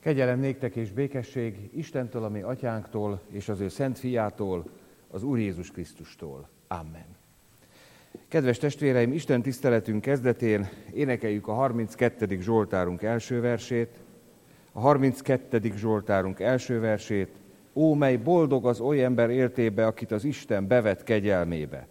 Kegyelem néktek és békesség Istentől, a mi atyánktól, és az ő szent fiától, az Úr Jézus Krisztustól. Amen. Kedves testvéreim, Isten tiszteletünk kezdetén énekeljük a 32. Zsoltárunk első versét. A 32. Zsoltárunk első versét. Ó, mely boldog az oly ember éltébe, akit az Isten bevet kegyelmébe.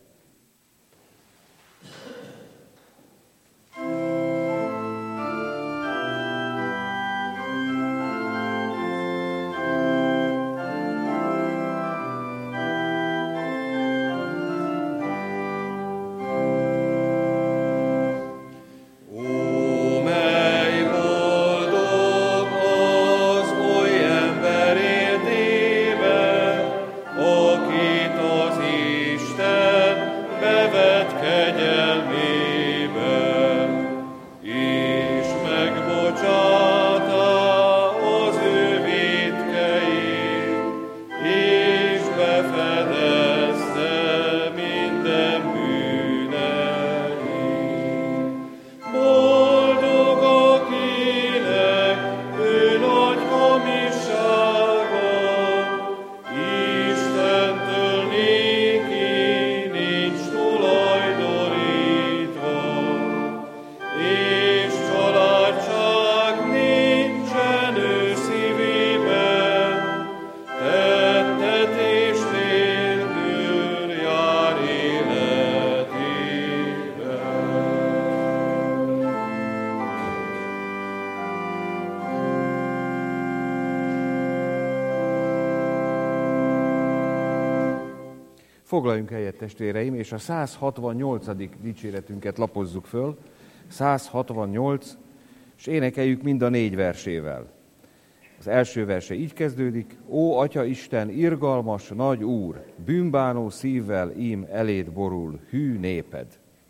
Foglaljunk helyet, testvéreim, és a 168. dicséretünket lapozzuk föl. 168, és énekeljük mind a 4 versével. Az első verse így kezdődik. Ó, Atya Isten, irgalmas, nagy Úr, bűnbánó szívvel ím eléd borul hű néped.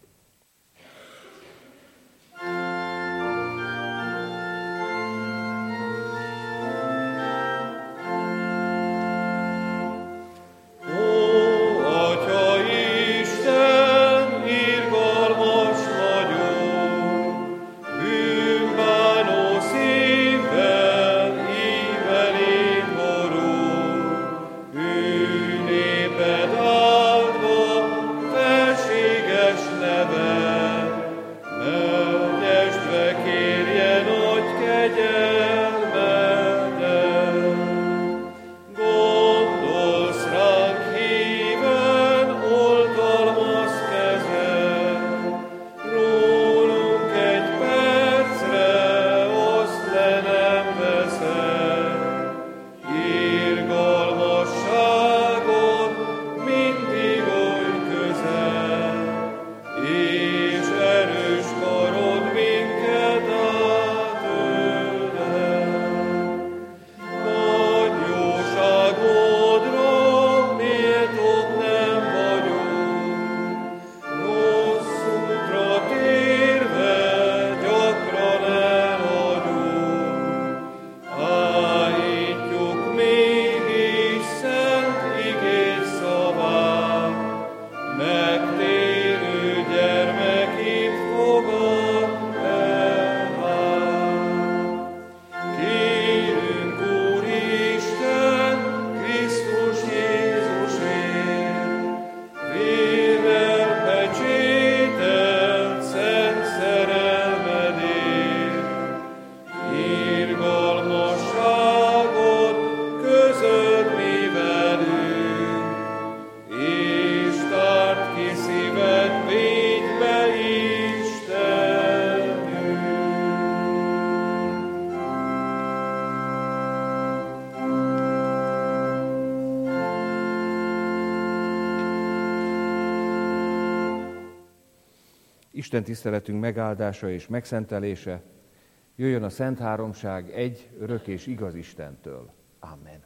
Isten tiszteletünk megáldása és megszentelése jöjjön a Szent Háromság egy örök és igaz Istentől. Amen.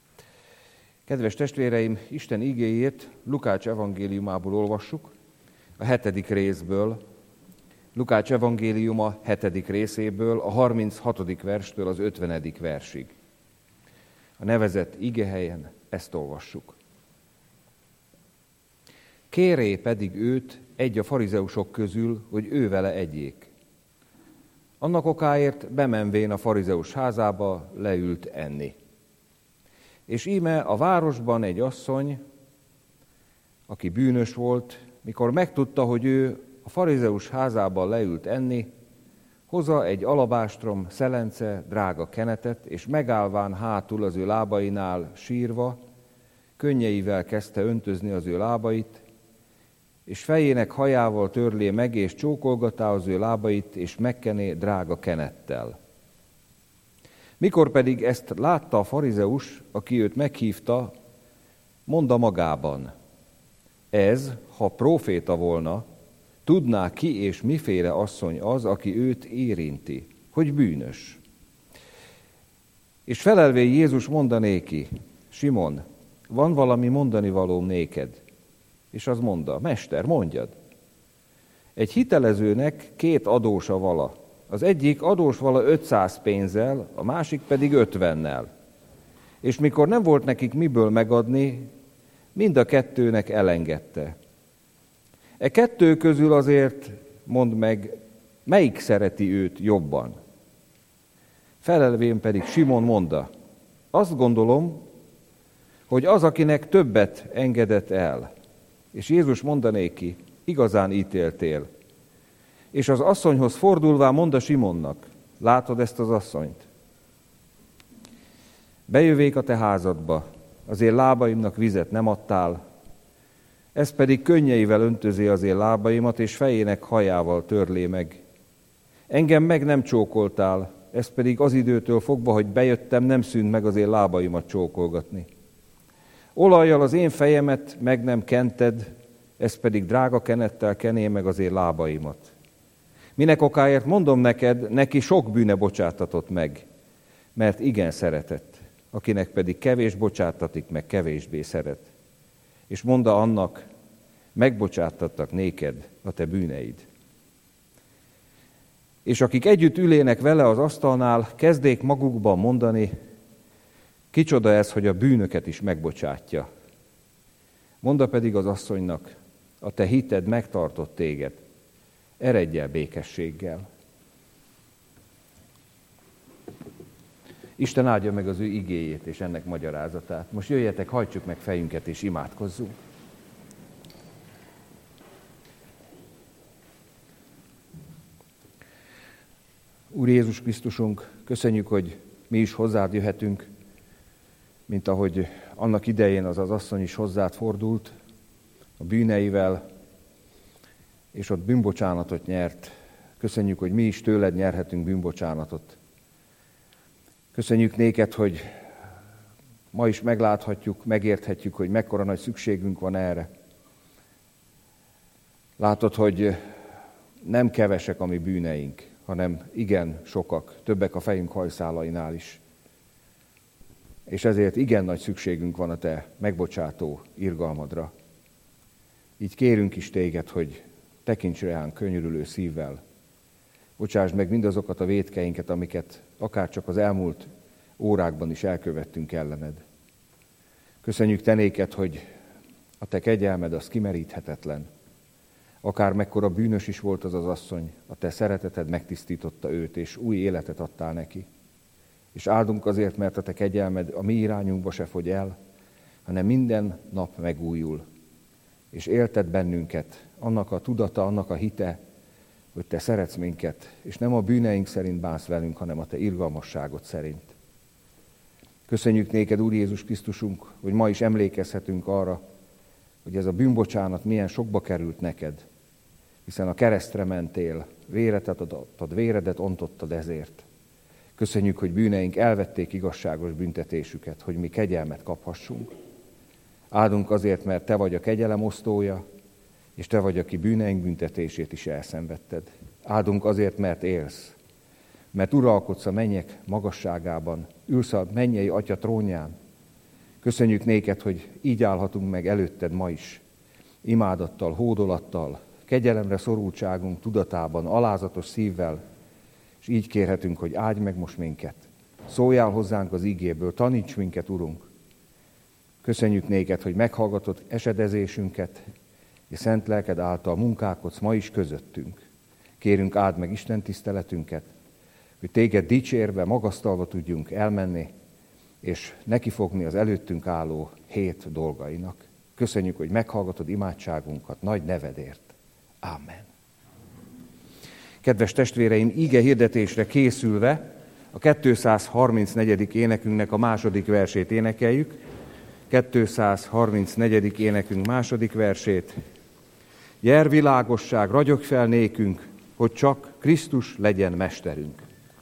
Kedves testvéreim, Isten igéjét Lukács evangéliumából olvassuk, a 7. részből, Lukács evangéliuma 7. részéből, a 36. verstől az 50. versig. A nevezett igehelyen ezt olvassuk. Kéré pedig őt egy a farizeusok közül, hogy ő vele egyék. Annak okáért bemenvén a farizeus házába leült enni. És íme a városban egy asszony, aki bűnös volt, mikor megtudta, hogy ő a farizeus házában leült enni, hozza egy alabástrom szelence drága kenetet, és megállván hátul az ő lábainál sírva, könnyeivel kezdte öntözni az ő lábait, és fejének hajával törlé meg, és csókolgatá az ő lábait, és megkené drága kenettel. Mikor pedig ezt látta a farizeus, aki őt meghívta, mondta magában, ez, ha próféta volna, tudná ki és miféle asszony az, aki őt érinti, hogy bűnös. És felelvén Jézus mondanéki, Simon, van valami mondani valóm néked? És az mondta, Mester, mondjad. Egy hitelezőnek 2 adósa vala. Az egyik adós vala 500 pénzzel, a másik pedig 50-nel. És mikor nem volt nekik miből megadni, mind a 2-nek elengedte. E 2 közül azért mondd meg, melyik szereti őt jobban? Felelvén pedig Simon mondta, azt gondolom, hogy az, akinek többet engedett el. És Jézus mondanéki, igazán ítéltél. És az asszonyhoz fordulván mondta Simonnak, látod ezt az asszonyt? Bejövék a te házadba, az én lábaimnak vizet nem adtál, ez pedig könnyeivel öntözi az én lábaimat, és fejének hajával törlé meg. Engem meg nem csókoltál, ez pedig az időtől fogva, hogy bejöttem, nem szűnt meg az én lábaimat csókolgatni. Olajjal az én fejemet meg nem kented, ez pedig drága kenettel kené meg az én lábaimat. Minek okáért mondom neked, neki sok bűne bocsátatott meg, mert igen szeretett, akinek pedig kevés bocsátatik meg, kevésbé szeret. És mondta annak, megbocsátattak néked a te bűneid. És akik együtt ülének vele az asztalnál, kezdék magukban mondani, kicsoda ez, hogy a bűnöket is megbocsátja. Mondta pedig az asszonynak, a te hited megtartott téged, eredj el békességgel. Isten áldja meg az ő igéjét és ennek magyarázatát. Most jöjjetek, hajtsuk meg fejünket és imádkozzunk. Úr Jézus Krisztusunk, köszönjük, hogy mi is hozzád jöhetünk, mint ahogy annak idején az asszony is hozzád fordult a bűneivel, és ott bűnbocsánatot nyert. Köszönjük, hogy mi is tőled nyerhetünk bűnbocsánatot. Köszönjük néked, hogy ma is megláthatjuk, megérthetjük, hogy mekkora nagy szükségünk van erre. Látod, hogy nem kevesek a mi bűneink, hanem igen sokak, többek a fejünk hajszálainál is. És ezért igen nagy szükségünk van a te megbocsátó irgalmadra. Így kérünk is téged, hogy tekints ránk könyörülő szívvel. Bocsásd meg mindazokat a vétkeinket, amiket akárcsak az elmúlt órákban is elkövettünk ellened. Köszönjük te néked, hogy a te kegyelmed az kimeríthetetlen. Akár mekkora bűnös is volt az asszony, a te szereteted megtisztította őt, és új életet adtál neki. És áldunk azért, mert a te kegyelmed a mi irányunkba se fogy el, hanem minden nap megújul. És élted bennünket, annak a tudata, annak a hite, hogy te szeretsz minket, és nem a bűneink szerint bánsz velünk, hanem a te irgalmasságod szerint. Köszönjük néked, Úr Jézus Krisztusunk, hogy ma is emlékezhetünk arra, hogy ez a bűnbocsánat milyen sokba került neked, hiszen a keresztre mentél, véredet adtad, véredet ontottad ezért. Köszönjük, hogy bűneink elvették igazságos büntetésüket, hogy mi kegyelmet kaphassunk. Áldunk azért, mert te vagy a kegyelem osztója, és te vagy, aki bűneink büntetését is elszenvedted. Áldunk azért, mert élsz, mert uralkodsz a mennyek magasságában, ülsz a mennyei Atya trónján. Köszönjük néked, hogy így állhatunk meg előtted ma is, imádattal, hódolattal, kegyelemre szorultságunk tudatában, alázatos szívvel, és így kérhetünk, hogy áldj meg most minket. Szóljál hozzánk az igéből, taníts minket, Urunk. Köszönjük néked, hogy meghallgatod esedezésünket, és szent lelked által munkálkodsz ma is közöttünk. Kérünk, áld meg Isten tiszteletünket, hogy téged dicsérve, magasztalva tudjunk elmenni, és nekifogni az előttünk álló hét dolgainak. Köszönjük, hogy meghallgatod imádságunkat nagy nevedért. Amen. Kedves testvéreim, ige hirdetésre készülve a 234. énekünknek a második versét énekeljük. 234. énekünk második versét. Jel világosság, ragyog fel nékünk, hogy csak Krisztus legyen mesterünk.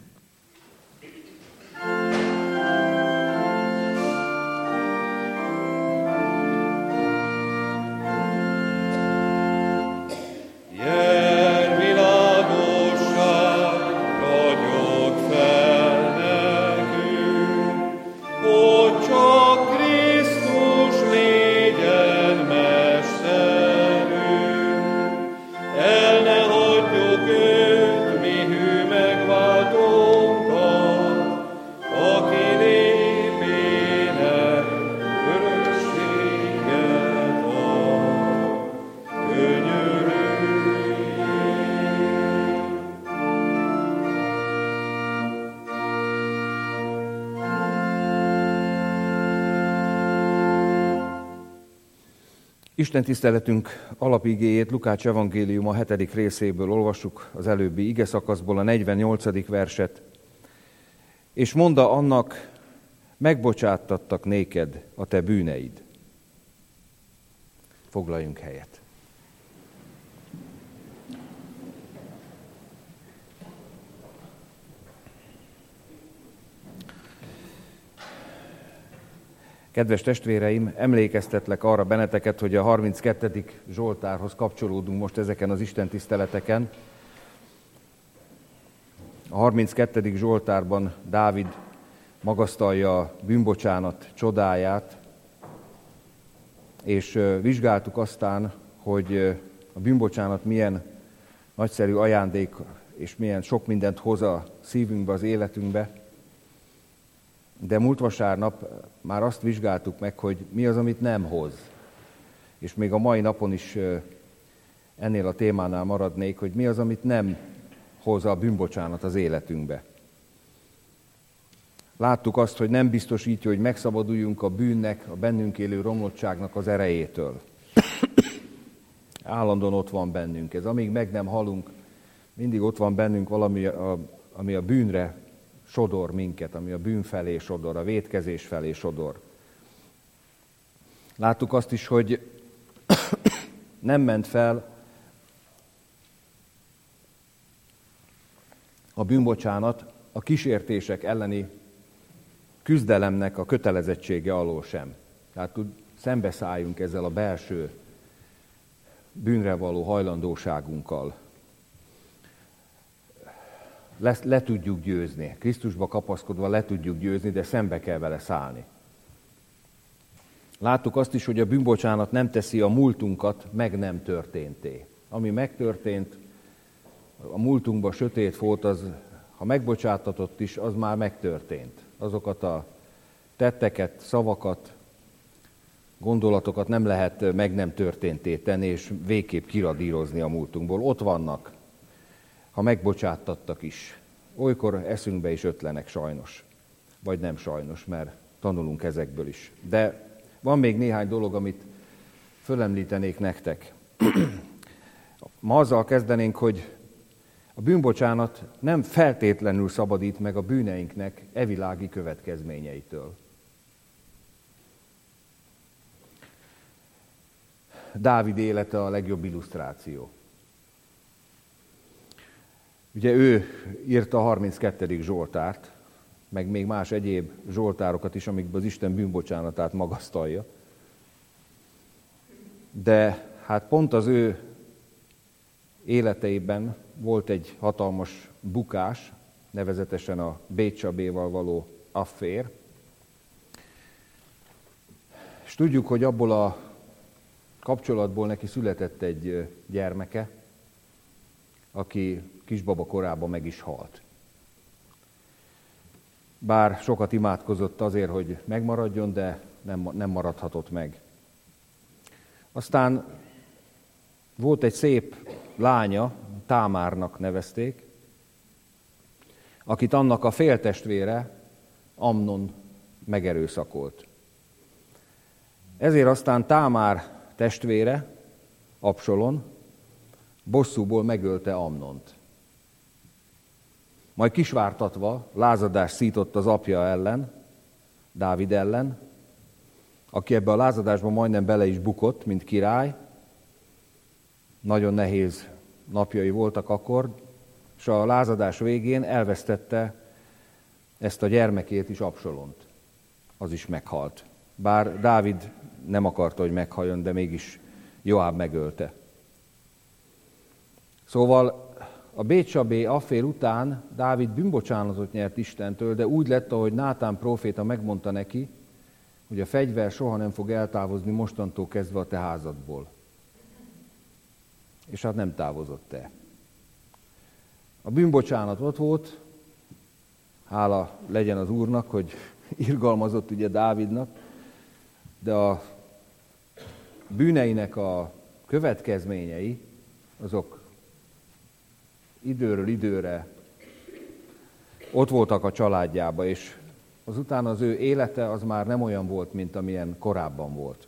Isten tiszteletünk alapigéjét Lukács evangéliuma 7. részéből olvassuk, az előbbi ige szakaszból a 48. verset. És mondd annak, megbocsáttattak néked a te bűneid. Foglaljunk helyet. Kedves testvéreim, emlékeztetlek arra benneteket, hogy a 32. Zsoltárhoz kapcsolódunk most ezeken az istentiszteleteken. A 32. Zsoltárban Dávid magasztalja a bűnbocsánat csodáját, és vizsgáltuk aztán, hogy a bűnbocsánat milyen nagyszerű ajándék, és milyen sok mindent hoz a szívünkbe, az életünkbe. De múlt vasárnap már azt vizsgáltuk meg, hogy mi az, amit nem hoz. És még a mai napon is ennél a témánál maradnék, hogy mi az, amit nem hoz a bűnbocsánat az életünkbe. Láttuk azt, hogy nem biztosítja, hogy megszabaduljunk a bűnnek, a bennünk élő romlottságnak az erejétől. Állandóan ott van bennünk ez. Amíg meg nem halunk, mindig ott van bennünk valami, ami a bűnre sodor minket, ami a bűn felé sodor, a vétkezés felé sodor. Láttuk azt is, hogy nem ment fel a bűnbocsánat a kísértések elleni küzdelemnek a kötelezettsége alól sem. Tehát szembeszálljunk ezzel a belső bűnre való hajlandóságunkkal. Le tudjuk győzni. Krisztusba kapaszkodva le tudjuk győzni, de szembe kell vele szállni. Láttuk azt is, hogy a bűnbocsánat nem teszi a múltunkat meg nem történté. Ami megtörtént, a múltunkban sötét volt, az, ha megbocsátatott is, az már megtörtént. Azokat a tetteket, szavakat, gondolatokat nem lehet meg nem történté tenni, és végképp kiradírozni a múltunkból. Ott vannak, ha megbocsáttattak is. Olykor eszünkbe is ötlenek sajnos, vagy nem sajnos, mert tanulunk ezekből is. De van még néhány dolog, amit fölemlítenék nektek. Ma azzal kezdenénk, hogy a bűnbocsánat nem feltétlenül szabadít meg a bűneinknek evilági következményeitől. Dávid élete a legjobb illusztráció. Ugye ő írta a 32. Zsoltárt, meg még más egyéb zsoltárokat is, amikben az Isten bűnbocsánatát magasztalja. De hát pont az ő életeiben volt egy hatalmas bukás, nevezetesen a Bétsabéval való affér. És tudjuk, hogy abból a kapcsolatból neki született egy gyermeke, aki kisbaba korában meg is halt. Bár sokat imádkozott azért, hogy megmaradjon, de nem maradhatott meg. Aztán volt egy szép lánya, Támárnak nevezték, akit annak a féltestvére, Amnon megerőszakolt. Ezért aztán Támár testvére, Absalom, bosszúból megölte Amnont. Majd kisvártatva lázadást szított az apja ellen, Dávid ellen, aki ebbe a lázadásban majdnem bele is bukott, mint király. Nagyon nehéz napjai voltak akkor, és a lázadás végén elvesztette ezt a gyermekét is, Absalont. Az is meghalt. Bár Dávid nem akarta, hogy meghaljon, de mégis Joáb megölte. Szóval a Bétsabé affér után Dávid bűnbocsánatot nyert Istentől, de úgy lett, ahogy Nátán próféta megmondta neki, hogy a fegyver soha nem fog eltávozni mostantól kezdve a te házadból. És hát nem távozott el. A bűnbocsánat ott volt, hála legyen az Úrnak, hogy irgalmazott ugye Dávidnak, de a bűneinek a következményei, azok időről időre ott voltak a családjába, és azután az ő élete az már nem olyan volt, mint amilyen korábban volt.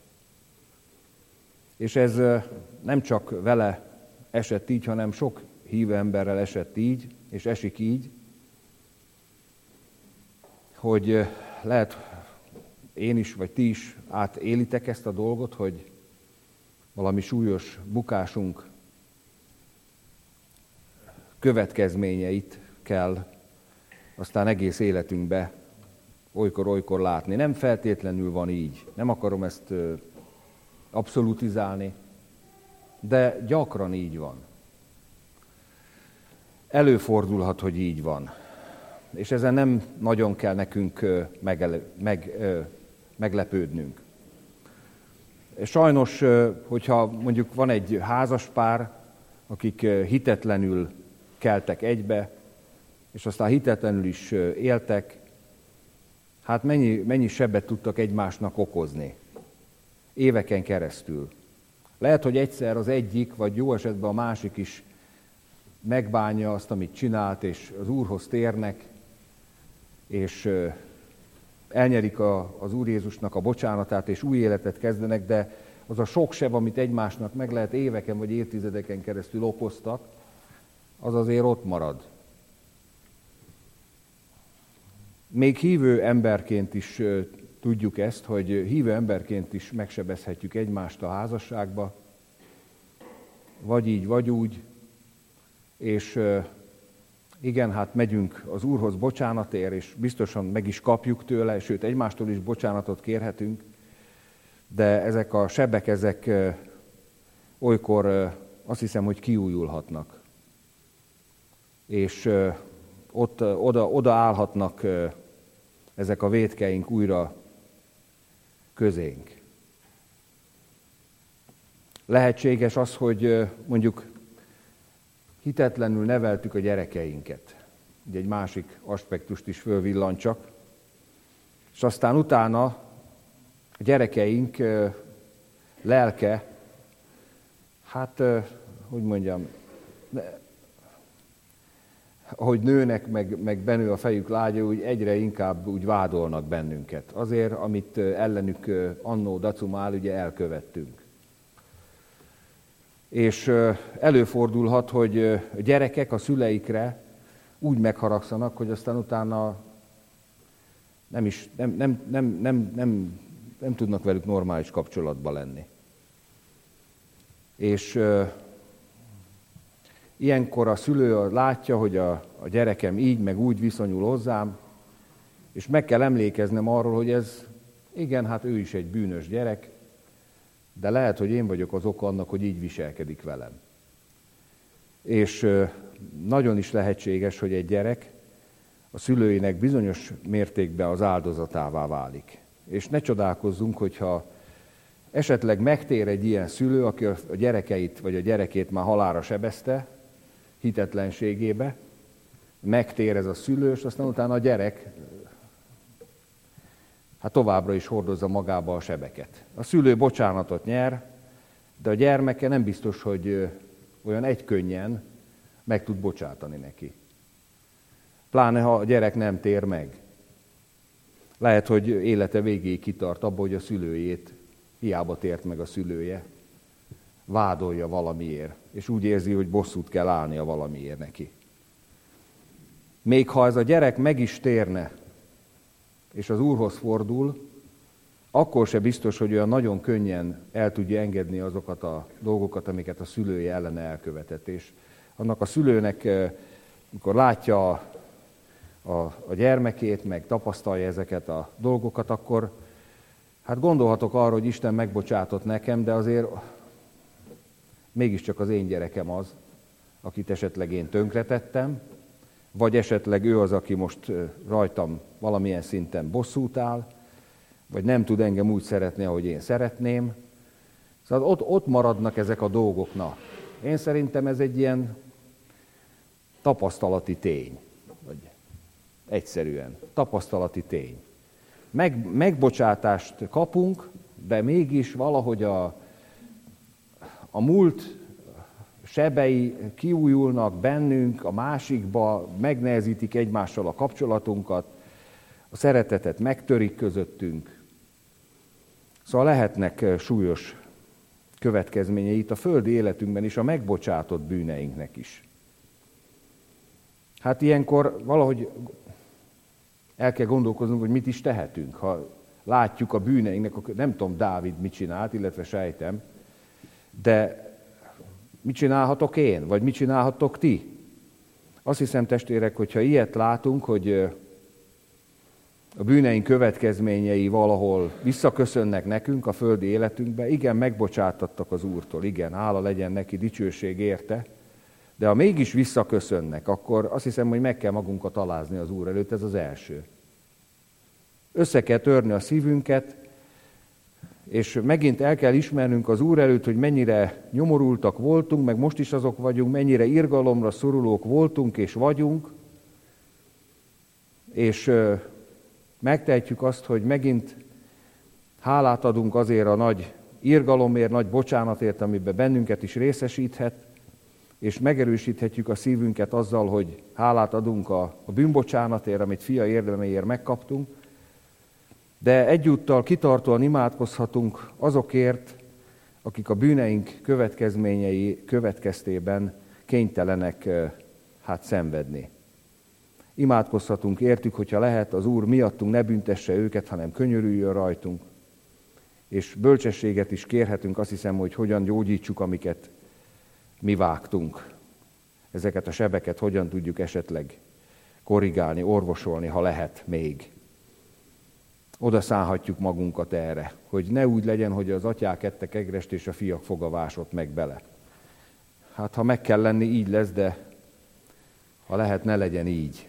És ez nem csak vele esett így, hanem sok hívő emberrel esett így, és esik így, hogy lehet én is, vagy ti is átélitek ezt a dolgot, hogy valami súlyos bukásunk következményeit kell aztán egész életünkbe olykor-olykor látni. Nem feltétlenül van így. Nem akarom ezt abszolutizálni, de gyakran így van. Előfordulhat, hogy így van. És ezen nem nagyon kell nekünk meglepődnünk. Sajnos, hogyha mondjuk van egy házaspár, akik hitetlenül keltek egybe, és aztán hitetlenül is éltek, hát mennyi sebet tudtak egymásnak okozni. Éveken keresztül. Lehet, hogy egyszer az egyik, vagy jó esetben a másik is megbánja azt, amit csinált, és az Úrhoz térnek, és elnyerik az Úr Jézusnak a bocsánatát, és új életet kezdenek, de az a sok seb, amit egymásnak meg lehet éveken vagy évtizedeken keresztül okoztak, az azért ott marad. Még hívő emberként is tudjuk ezt, hogy hívő emberként is megsebezhetjük egymást a házasságba, vagy így, vagy úgy, és igen, hát megyünk az Úrhoz bocsánatért, és biztosan meg is kapjuk tőle, sőt egymástól is bocsánatot kérhetünk, de ezek a sebek, ezek olykor azt hiszem, hogy kiújulhatnak. És oda állhatnak ezek a vétkeink újra közénk. Lehetséges az, hogy mondjuk hitetlenül neveltük a gyerekeinket. Ugye egy másik aspektust is fölvillancsak. És aztán utána a gyerekeink lelke, hát, hogy mondjam, ahogy nőnek, meg benő a fejük lágya, úgy egyre inkább úgy vádolnak bennünket. Azért, amit ellenük annó dacumál, ugye elkövettünk. És előfordulhat, hogy a gyerekek a szüleikre úgy megharagszanak, hogy aztán utána nem tudnak velük normális kapcsolatban lenni. És ilyenkor a szülő látja, hogy a gyerekem így, meg úgy viszonyul hozzám, és meg kell emlékeznem arról, hogy ez, igen, hát ő is egy bűnös gyerek, de lehet, hogy én vagyok az oka annak, hogy így viselkedik velem. És nagyon is lehetséges, hogy egy gyerek a szülőinek bizonyos mértékben az áldozatává válik. És ne csodálkozzunk, hogyha esetleg megtér egy ilyen szülő, aki a gyerekeit vagy a gyerekét már halálra sebezte, hitetlenségébe, megtér ez a szülő, és aztán utána a gyerek hát továbbra is hordozza magába a sebeket. A szülő bocsánatot nyer, de a gyermeke nem biztos, hogy olyan egykönnyen meg tud bocsátani neki. Pláne, ha a gyerek nem tér meg. Lehet, hogy élete végéig kitart abba, hogy a szülőjét hiába tért meg a szülője. Vádolja valamiért, és úgy érzi, hogy bosszút kell állnia valamiért neki. Még ha ez a gyerek meg is térne, és az Úrhoz fordul, akkor se biztos, hogy olyan nagyon könnyen el tudja engedni azokat a dolgokat, amiket a szülője ellene elkövetett. És annak a szülőnek, amikor látja a gyermekét, meg tapasztalja ezeket a dolgokat, akkor hát gondolhatok arra, hogy Isten megbocsátott nekem, de azért mégiscsak az én gyerekem az, akit esetleg én tönkretettem, vagy esetleg ő az, aki most rajtam valamilyen szinten bosszút áll, vagy nem tud engem úgy szeretni, ahogy én szeretném. Szóval ott maradnak ezek a dolgok. Na, én szerintem ez egy ilyen tapasztalati tény, vagy egyszerűen tapasztalati tény. Megbocsátást kapunk, de mégis valahogy a múlt sebei kiújulnak bennünk, a másikba megnehezítik egymással a kapcsolatunkat, a szeretetet megtörik közöttünk. Szóval lehetnek súlyos következményei itt a földi életünkben is, a megbocsátott bűneinknek is. Hát ilyenkor valahogy el kell gondolkoznunk, hogy mit is tehetünk, ha látjuk a bűneinknek, nem tudom Dávid mit csinált, illetve sejtem, de mit csinálhatok én, vagy mit csinálhattok ti? Azt hiszem, testvérek, hogyha ilyet látunk, hogy a bűneink következményei valahol visszaköszönnek nekünk a földi életünkbe, igen, megbocsátattak az Úrtól, igen, hála legyen neki, dicsőség érte, de ha mégis visszaköszönnek, akkor azt hiszem, hogy meg kell magunkat alázni az Úr előtt, ez az első. Össze kell törni a szívünket, és megint el kell ismernünk az Úr előtt, hogy mennyire nyomorultak voltunk, meg most is azok vagyunk, mennyire irgalomra szorulók voltunk és vagyunk, és megtehetjük azt, hogy megint hálát adunk azért a nagy irgalomért, nagy bocsánatért, amiben bennünket is részesíthet, és megerősíthetjük a szívünket azzal, hogy hálát adunk a bűnbocsánatért, amit fia érdeméért megkaptunk, de egyúttal kitartóan imádkozhatunk azokért, akik a bűneink következményei következtében kénytelenek szenvedni. Imádkozhatunk értük, hogyha lehet, az Úr miattunk ne büntesse őket, hanem könyörüljön rajtunk. És bölcsességet is kérhetünk, azt hiszem, hogy hogyan gyógyítsuk, amiket mi vágtunk. Ezeket a sebeket hogyan tudjuk esetleg korrigálni, orvosolni, ha lehet még. Oda szánhatjuk magunkat erre, hogy ne úgy legyen, hogy az atyák ettek egrest, és a fiak foga vásott meg bele. Hát ha meg kell lenni, így lesz, de ha lehet, ne legyen így.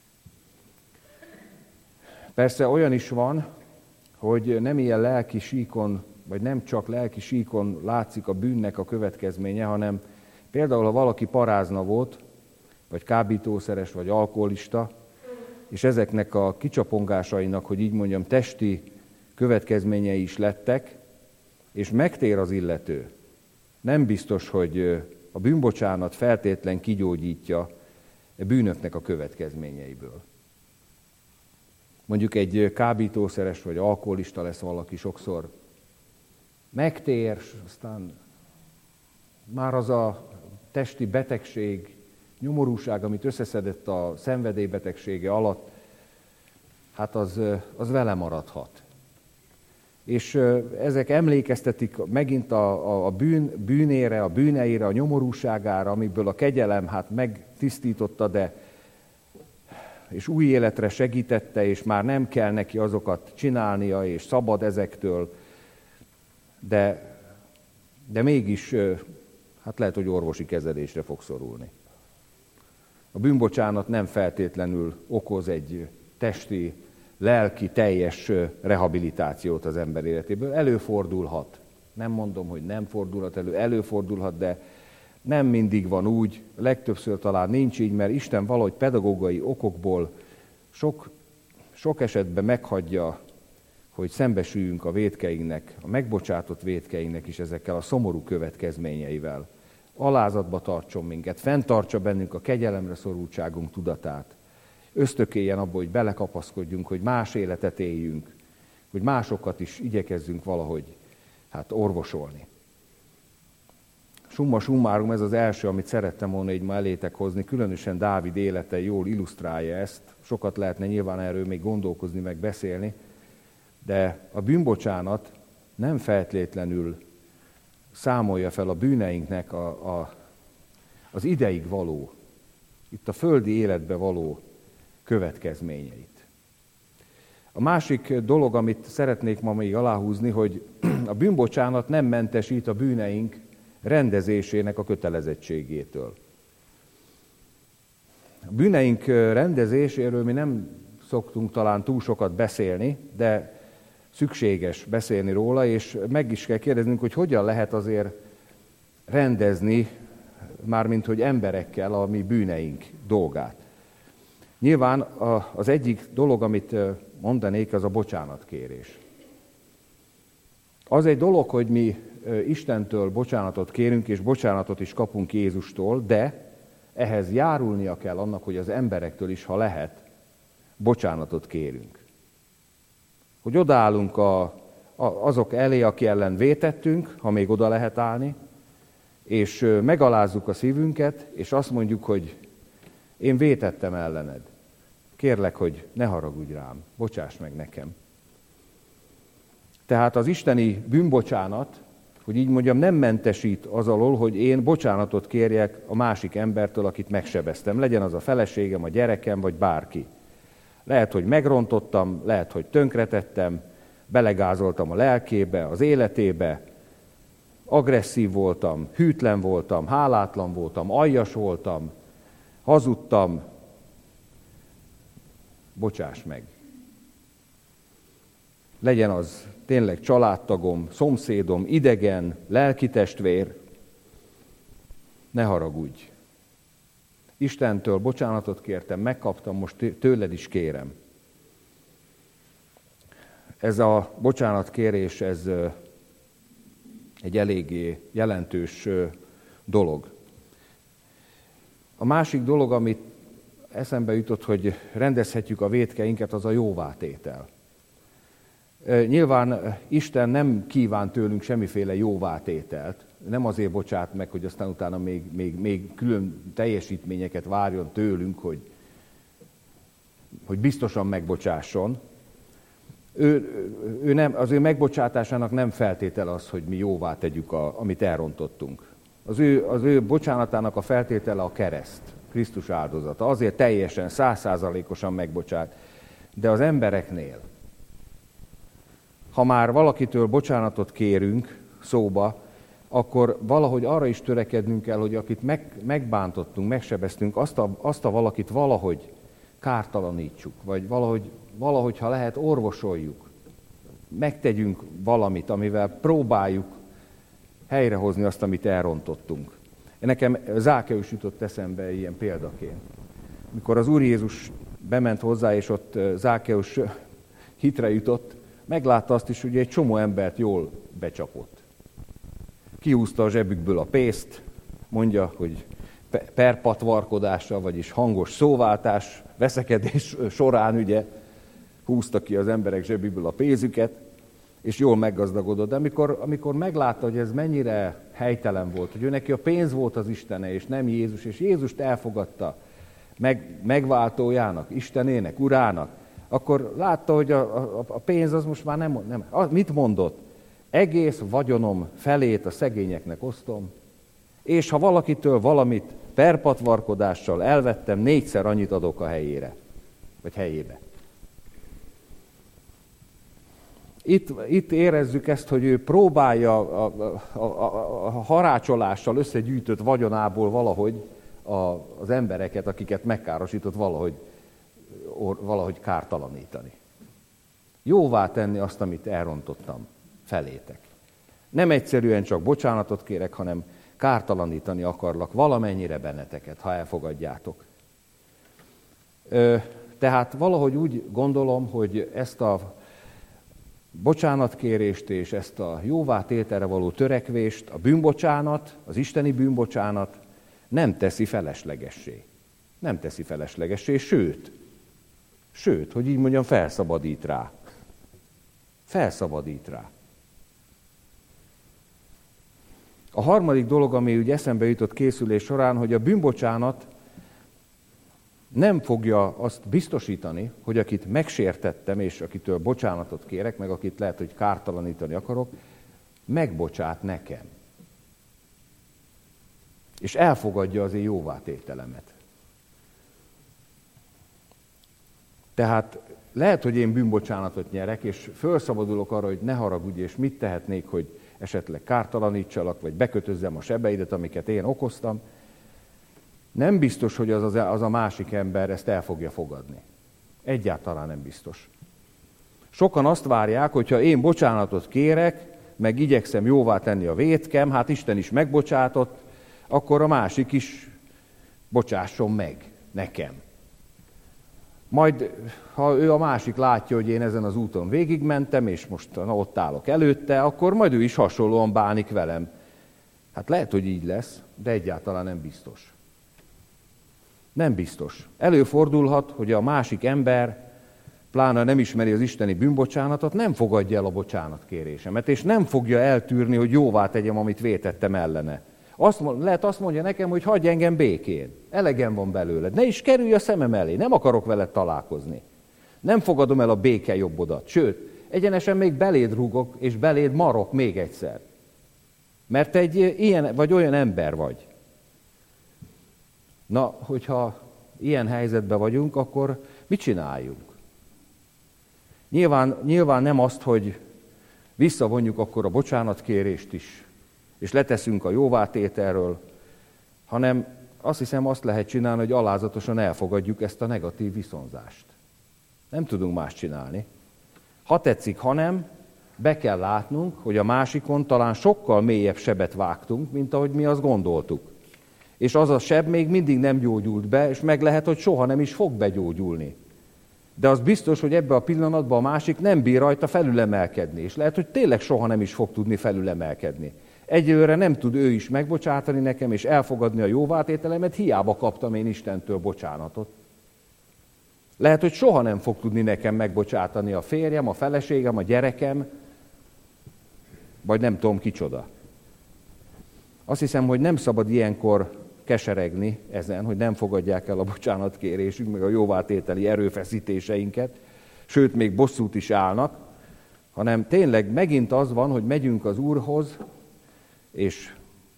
Persze olyan is van, hogy nem ilyen lelki síkon, vagy nem csak lelki síkon látszik a bűnnek a következménye, hanem például, ha valaki parázna volt, vagy kábítószeres, vagy alkoholista, és ezeknek a kicsapongásainak, hogy így mondjam, testi következményei is lettek, és megtér az illető. Nem biztos, hogy a bűnbocsánat feltétlen kigyógyítja a bűnöknek a következményeiből. Mondjuk egy kábítószeres vagy alkoholista lesz valaki, sokszor megtér, aztán már az a testi betegség, nyomorúság, amit összeszedett a szenvedélybetegsége alatt, hát az vele maradhat. És ezek emlékeztetik megint a bűnére, a bűneire, a nyomorúságára, amiből a kegyelem hát megtisztította, és új életre segítette, és már nem kell neki azokat csinálnia, és szabad ezektől, de mégis hát lehet, hogy orvosi kezelésre fog szorulni. A bűnbocsánat nem feltétlenül okoz egy testi, lelki, teljes rehabilitációt az ember életéből. Előfordulhat. Nem mondom, hogy nem fordulhat elő, előfordulhat, de nem mindig van úgy, legtöbbször talán nincs így, mert Isten valahogy pedagógiai okokból sok esetben meghagyja, hogy szembesüljünk a vétkeinknek, a megbocsátott vétkeinknek is ezekkel a szomorú következményeivel. Alázatba tartson minket, fenntartsa bennünk a kegyelemre szorultságunk tudatát. ösztökéljen abba, hogy belekapaszkodjunk, hogy más életet éljünk, hogy másokat is igyekezzünk valahogy orvosolni. Summa summarum, ez az első, amit szerettem volna így ma elétek hozni, különösen Dávid élete jól illusztrálja ezt. Sokat lehetne nyilván erről még gondolkozni, meg beszélni, de a bűnbocsánat nem feltétlenül számolja fel a bűneinknek az ideig való, itt a földi életbe való következményeit. A másik dolog, amit szeretnék ma még aláhúzni, hogy a bűnbocsánat nem mentesít a bűneink rendezésének a kötelezettségétől. A bűneink rendezéséről mi nem szoktunk talán túl sokat beszélni, de szükséges beszélni róla, és meg is kell kérdeznünk, hogy hogyan lehet azért rendezni, mármint hogy emberekkel a mi bűneink dolgát. Nyilván az egyik dolog, amit mondanék, az a bocsánatkérés. Az egy dolog, hogy mi Istentől bocsánatot kérünk, és bocsánatot is kapunk Jézustól, de ehhez járulnia kell annak, hogy az emberektől is, ha lehet, bocsánatot kérünk. Hogy odaállunk azok elé, aki ellen vétettünk, ha még oda lehet állni, és megalázzuk a szívünket, és azt mondjuk, hogy én vétettem ellened. Kérlek, hogy ne haragudj rám, bocsáss meg nekem. Tehát az isteni bűnbocsánat, hogy így mondjam, nem mentesít az alól, hogy én bocsánatot kérjek a másik embertől, akit megsebeztem. Legyen az a feleségem, a gyerekem, vagy bárki. Lehet, hogy megrontottam, lehet, hogy tönkretettem, belegázoltam a lelkébe, az életébe, agresszív voltam, hűtlen voltam, hálátlan voltam, aljas voltam, hazudtam. Bocsáss meg. Legyen az tényleg családtagom, szomszédom, idegen, lelkitestvér, ne haragudj. Istentől bocsánatot kértem, megkaptam, most tőled is kérem. Ez a bocsánatkérés, ez egy eléggé jelentős dolog. A másik dolog, amit eszembe jutott, hogy rendezhetjük a vétkeinket, az a jóvátétel. Nyilván Isten nem kíván tőlünk semmiféle jóvátételt, nem azért bocsát meg, hogy aztán utána még külön teljesítményeket várjon tőlünk, hogy biztosan megbocsásson. Ő nem, az ő megbocsátásának nem feltétele az, hogy mi jóvá tegyük, amit elrontottunk. Az ő bocsánatának a feltétele a kereszt, Krisztus áldozata. Azért teljesen, 100%-osan megbocsát. De az embereknél, ha már valakitől bocsánatot kérünk szóba, akkor valahogy arra is törekednünk kell, hogy akit megbántottunk, megsebeztünk, azt a valakit valahogy kártalanítsuk, vagy valahogy, ha lehet, orvosoljuk. Megtegyünk valamit, amivel próbáljuk helyrehozni azt, amit elrontottunk. Nekem Zákeus jutott eszembe ilyen példaként. Mikor az Úr Jézus bement hozzá, és ott Zákeus hitre jutott, meglátta azt is, hogy egy csomó embert jól becsapott. Kihúzta a zsebükből a pénzt, mondja, hogy perpatvarkodással, vagyis hangos szóváltás, veszekedés során ugye húzta ki az emberek zsebükből a pénzüket, és jól meggazdagodott. De amikor meglátta, hogy ez mennyire helytelen volt, hogy ő neki a pénz volt az Istene, és nem Jézus, és Jézust elfogadta megváltójának, Istenének, Urának, akkor látta, hogy a pénz az most már nem. Mit mondott? Egész vagyonom felét a szegényeknek osztom, és ha valakitől valamit perpatvarkodással elvettem, 4-szer annyit adok a helyére, vagy helyébe. Itt érezzük ezt, hogy ő próbálja a harácsolással összegyűjtött vagyonából valahogy az embereket, akiket megkárosított, valahogy kártalanítani. Jóvá tenni azt, amit elrontottam felétek. Nem egyszerűen csak bocsánatot kérek, hanem kártalanítani akarlak valamennyire benneteket, ha elfogadjátok. Tehát valahogy úgy gondolom, hogy ezt a bocsánatkérést és ezt a jóvátételre való törekvést, a bűnbocsánat, az isteni bűnbocsánat nem teszi feleslegessé. Nem teszi feleslegessé, sőt, Sőt, hogy így mondjam, felszabadít rá. Felszabadít rá. A harmadik dolog, ami úgy eszembe jutott készülés során, hogy a bűnbocsánat nem fogja azt biztosítani, hogy akit megsértettem, és akitől bocsánatot kérek, meg akit lehet, hogy kártalanítani akarok, megbocsát nekem. És elfogadja az én jóvátételemet. Tehát lehet, hogy én bűnbocsánatot nyerek, és felszabadulok arra, hogy ne haragudj, és mit tehetnék, hogy esetleg kártalanítsalak, vagy bekötözzem a sebeidet, amiket én okoztam. Nem biztos, hogy az a másik ember ezt el fogja fogadni. Egyáltalán nem biztos. Sokan azt várják, hogyha én bocsánatot kérek, meg igyekszem jóvá tenni a vétkem, hát Isten is megbocsátott, akkor a másik is bocsásson meg nekem. Majd, ha ő a másik látja, hogy én ezen az úton végigmentem, és most ott állok előtte, akkor majd ő is hasonlóan bánik velem. Hát lehet, hogy így lesz, de egyáltalán nem biztos. Nem biztos. Előfordulhat, hogy a másik ember, pláne nem ismeri az isteni bűnbocsánatot, nem fogadja el a bocsánatkérésemet, és nem fogja eltűrni, hogy jóvá tegyem, amit vétettem ellene. Lehet azt mondja nekem, hogy hagyj engem békén, elegem van belőled, ne is kerülj a szemem elé, nem akarok veled találkozni. Nem fogadom el a béke jobbodat, sőt, egyenesen még beléd rúgok, és beléd marok még egyszer. Mert egy ilyen vagy olyan ember vagy. Na, hogyha ilyen helyzetben vagyunk, akkor mit csináljunk? Nyilván nem azt, hogy visszavonjuk akkor a bocsánatkérést is, és leteszünk a jóvátételről, hanem azt hiszem, azt lehet csinálni, hogy alázatosan elfogadjuk ezt a negatív viszonzást. Nem tudunk más csinálni. Ha tetszik, ha nem, be kell látnunk, hogy a másikon talán sokkal mélyebb sebet vágtunk, mint ahogy mi azt gondoltuk. És az a seb még mindig nem gyógyult be, és meg lehet, hogy soha nem is fog begyógyulni. De az biztos, hogy ebben a pillanatban a másik nem bír rajta felülemelkedni, és lehet, hogy tényleg soha nem is fog tudni felülemelkedni. Egyelőre nem tud ő is megbocsátani nekem, és elfogadni a jóvátételemet, hiába kaptam én Istentől bocsánatot. Lehet, hogy soha nem fog tudni nekem megbocsátani a férjem, a feleségem, a gyerekem, vagy nem tudom kicsoda. Azt hiszem, hogy nem szabad ilyenkor keseregni ezen, hogy nem fogadják el a bocsánatkérésünk, meg a jóvátételi erőfeszítéseinket, sőt, még bosszút is állnak, hanem tényleg megint az van, hogy megyünk az Úrhoz, és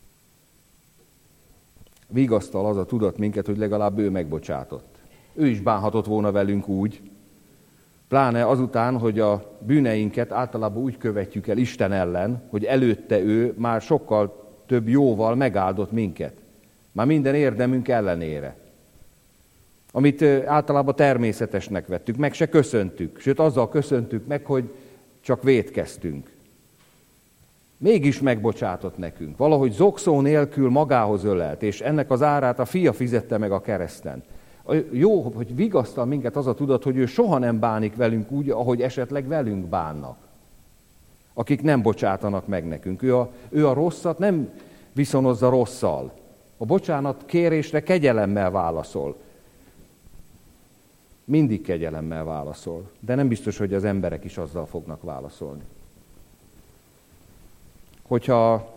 vigasztal az a tudat minket, hogy legalább ő megbocsátott. Ő is bánhatott volna velünk úgy, pláne azután, hogy a bűneinket általában úgy követjük el Isten ellen, hogy előtte ő már sokkal több jóval megáldott minket. Már minden érdemünk ellenére. Amit általában természetesnek vettük, meg se köszöntük, sőt azzal köszöntük meg, hogy csak vétkeztünk. Mégis megbocsátott nekünk. Valahogy zokszó nélkül magához ölelt, és ennek az árát a fia fizette meg a kereszten. Jó, hogy vigasztal minket az a tudat, hogy ő soha nem bánik velünk úgy, ahogy esetleg velünk bánnak. Akik nem bocsátanak meg nekünk. Ő a rosszat nem viszonozza rosszal. A bocsánat kérésre kegyelemmel válaszol. Mindig kegyelemmel válaszol. De nem biztos, hogy az emberek is azzal fognak válaszolni. Hogyha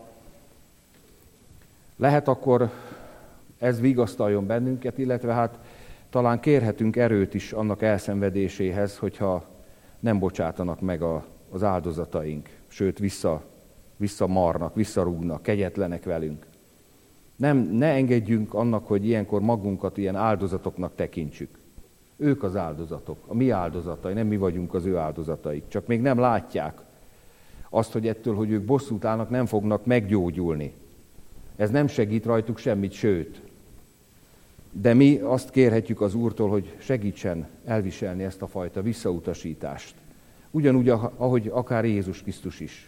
lehet, akkor ez vigasztaljon bennünket, illetve hát talán kérhetünk erőt is annak elszenvedéséhez, hogyha nem bocsátanak meg az áldozataink, sőt visszamarnak, visszarúgnak, kegyetlenek velünk. Ne engedjünk annak, hogy ilyenkor magunkat ilyen áldozatoknak tekintsük. Ők az áldozatok, a mi áldozatai, nem mi vagyunk az ő áldozataik. Csak még nem látják azt, hogy ettől, hogy ők bosszút állnak, nem fognak meggyógyulni. Ez nem segít rajtuk semmit, sőt. De mi azt kérhetjük az Úrtól, hogy segítsen elviselni ezt a fajta visszautasítást. Ugyanúgy, ahogy akár Jézus Krisztus is.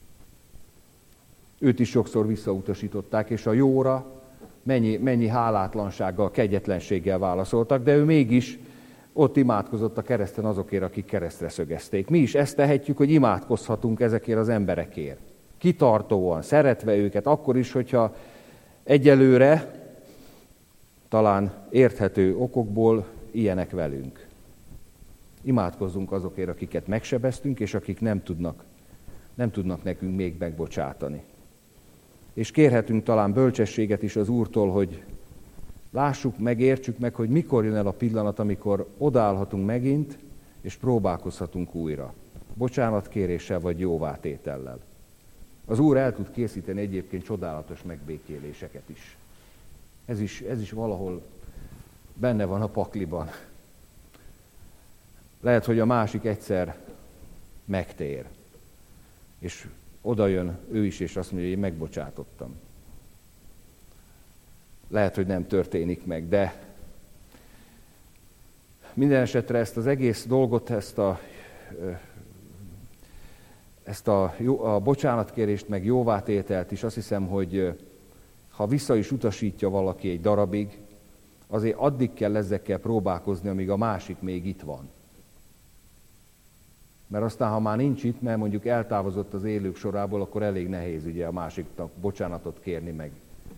Őt is sokszor visszautasították, és a jóra mennyi hálátlansággal, kegyetlenséggel válaszoltak, de ő mégis ott imádkozott a kereszten azokért, akik keresztre szögezték. Mi is ezt tehetjük, hogy imádkozhatunk ezekért az emberekért. Kitartóan, szeretve őket, akkor is, hogyha egyelőre talán érthető okokból ilyenek velünk. imádkozzunk azokért, akiket megsebeztünk, és akik nem tudnak nekünk még megbocsátani. És kérhetünk talán bölcsességet is az Úrtól, hogy lássuk meg, értsük meg, hogy mikor jön el a pillanat, amikor odaállhatunk megint, és próbálkozhatunk újra. Bocsánatkéréssel vagy jóvátétellel. Az Úr el tud készíteni egyébként csodálatos megbékéléseket is. Ez is valahol benne van a pakliban. Lehet, hogy a másik egyszer megtér, és oda jön ő is, és azt mondja, hogy én megbocsátottam. Lehet, hogy nem történik meg, de minden esetre ezt az egész dolgot, ezt a bocsánatkérést, meg jóvátételt is azt hiszem, hogy ha vissza is utasítja valaki egy darabig, azért addig kell ezekkel próbálkozni, amíg a másik még itt van. Mert aztán, ha már nincs itt, mert mondjuk eltávozott az élők sorából, akkor elég nehéz ugye a másiknak bocsánatot kérni, meg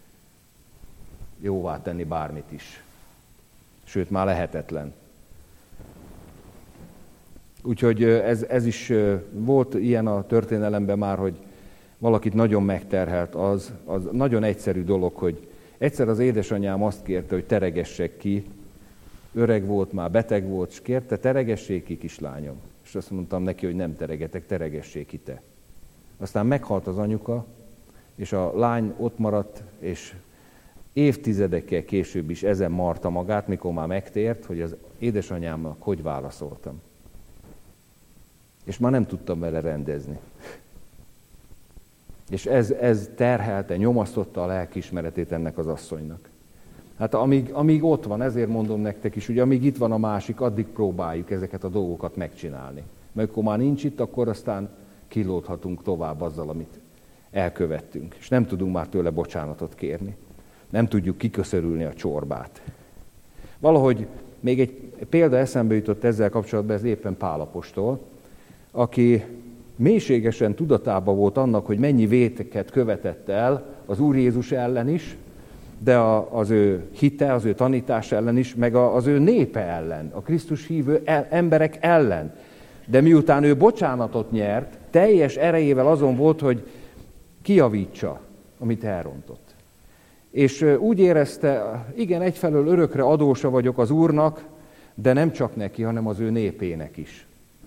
jóvá tenni bármit is. Sőt, már lehetetlen. Úgyhogy ez is volt ilyen a történelemben már, hogy valakit nagyon megterhelt, az nagyon egyszerű dolog, hogy egyszer az édesanyám azt kérte, hogy teregessek ki, öreg volt már, beteg volt, és kérte, teregessék ki, kislányom. És azt mondtam neki, hogy nem teregetek, teregessék ki te. Aztán meghalt az anyuka, és a lány ott maradt, és évtizedekkel később is ezen marta magát, mikor már megtért, hogy az édesanyámnak hogy válaszoltam. És már nem tudtam vele rendezni. És ez terhelte, nyomasztotta a lelkiismeretét ennek az asszonynak. Hát amíg ott van, ezért mondom nektek is, hogy amíg itt van a másik, addig próbáljuk ezeket a dolgokat megcsinálni. Mert akkor már nincs itt, akkor aztán kilódhatunk tovább azzal, amit elkövettünk. És nem tudunk már tőle bocsánatot kérni. Nem tudjuk kiköszörülni a csorbát. Valahogy még egy példa eszembe jutott ezzel kapcsolatban, ez éppen Pál apostol, aki mélységesen tudatában volt annak, hogy mennyi véteket követett el az Úr Jézus ellen is, de az ő hite, az ő tanítás ellen is, meg az ő népe ellen, a Krisztus hívő emberek ellen. De miután ő bocsánatot nyert, teljes erejével azon volt, hogy kijavítsa, amit elrontott. És úgy érezte, igen, egyfelől örökre adósa vagyok az Úrnak, de nem csak neki, hanem az ő népének is.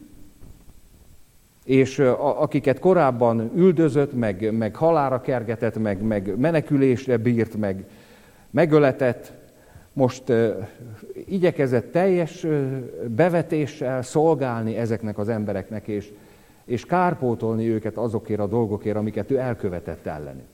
És akiket korábban üldözött, meg halálra kergetett, meg menekülésre bírt, meg megöletett, most igyekezett teljes bevetéssel szolgálni ezeknek az embereknek, és kárpótolni őket azokért a dolgokért, amiket ő elkövetett ellenük.